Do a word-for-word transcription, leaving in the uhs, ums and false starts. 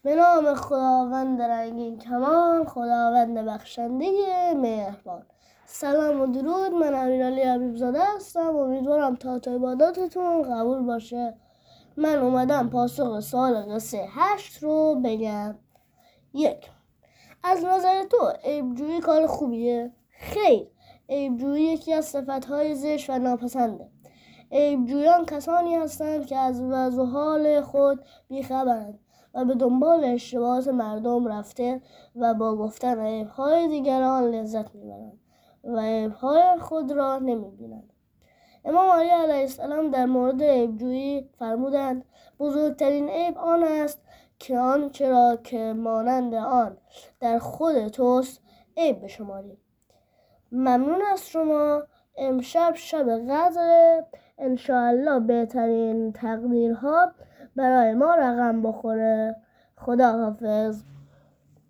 به نام خداوند رنگین کمان، خداوند بخشنده مهربان. سلام و درود، من امیرعلی حبیبزاده هستم. امیدوارم تا عباداتتون قبول باشه. من اومدم پاسخ سوال قصه هشت رو بگم. یک، از نظر تو عیبجویی کار خوبیه؟ خیر، عیبجویی یکی از صفتهای زشت و ناپسنده. عیبجویان کسانی هستند که از وضع و حال خود بیخبرند و به دنبال اشتباهات مردم رفته و با گفتن عیبهای دیگران لذت میبرند و عیبهای خود را نمیبینند. امام علی علیه السلام در مورد عیبجویی فرمودند: بزرگترین عیب آن است که آنچه را که مانند آن در خود توست عیب بشماری. ممنون از شما. امشب شب قدر، انشاءالله بهترین تقدیرها برای ما رقم بخوره. خدا حافظ.